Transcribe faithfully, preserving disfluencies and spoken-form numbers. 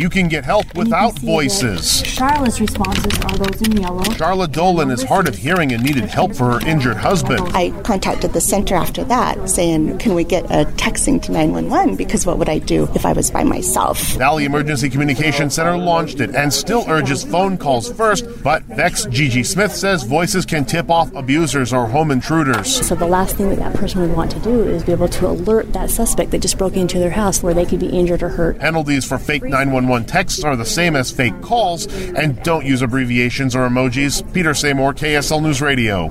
You can get help without voices. Charlotte's responses are those in yellow. Charlotte Dolan is hard of hearing and needed help for her injured husband. I contacted the center after that saying, can we get a texting to nine one one? Because what would I do if I was by myself? Valley Emergency Communication Center launched it and still urges phone calls first, but Vex Gigi Smith says voices can tip off abusers or home intruders. So the last thing that that person would want to do is be able to alert that suspect that just broke into their house where they could be injured or hurt. Penalties for fake nine one one texts are the same as fake calls, and don't use abbreviations or emojis. Peter Seymour, K S L News Radio.